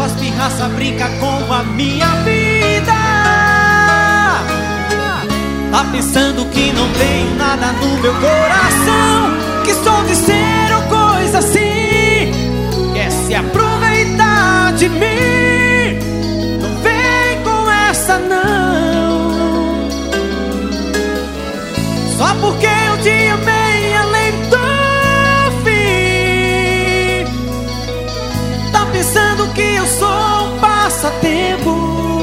faz pirraça, brinca com a minha vida. Tá pensando que não tenho nada no meu coração, que sou de ser ou coisa assim. Quer se aproveitar de mim, não vem com essa não. Só porque eu te amei além do fim. Tá pensando que eu sou um passatempo.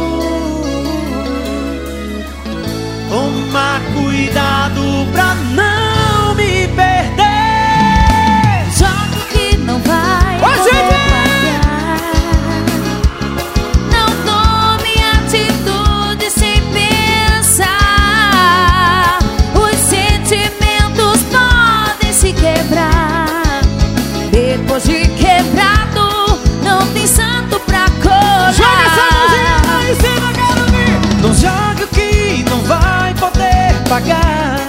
Toma cuidado pra não me perder. Jogo que não vai poder pagar. Não tome atitude sem pensar. Os sentimentos podem se quebrar. Depois de quebrado, não tem santo pra colar. Joga essa mãozinha lá em cima, quero ver. Não jogue o que não vai poder pagar.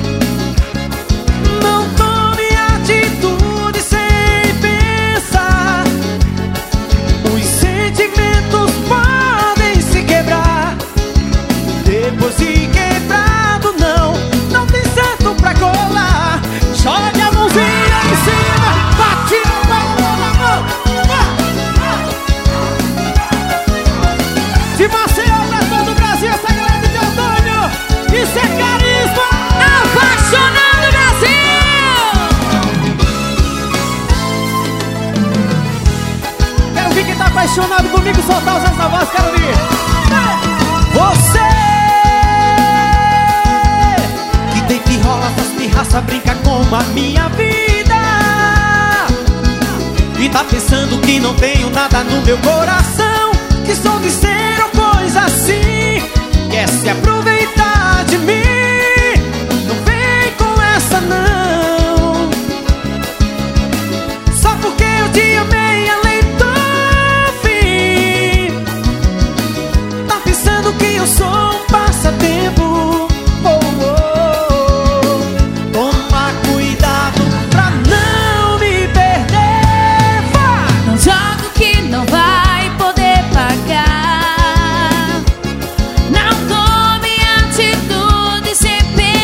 Não tome atitude sem pensar. Os sentimentos podem se quebrar. Depois de quebrado, não tem certo pra colar. Jogue a mãozinha em cima, bate a mão na mão. De Maceió pra todo o Brasil, essa galera de Antônio. Isso é carisma. Apaixonado Brasil! Quero ver quem tá apaixonado comigo, soltar os essa voz, quero ver. Você que deita e rola, faz pirraça, brinca com a minha vida. E tá pensando que não tenho nada no meu coração, que sou de ser ou coisa assim. Quer se aproveitar de mim, não vem com essa não. Só porque eu te amei além do fim. Tá pensando que eu sou um passatempo. Oh, oh. Toma cuidado pra não me perder. Vai! Não jogo que não vai poder pagar. Não tome atitude sem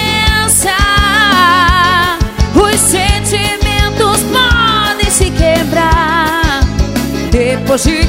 pensar. Os sentimentos podem se quebrar. Depois de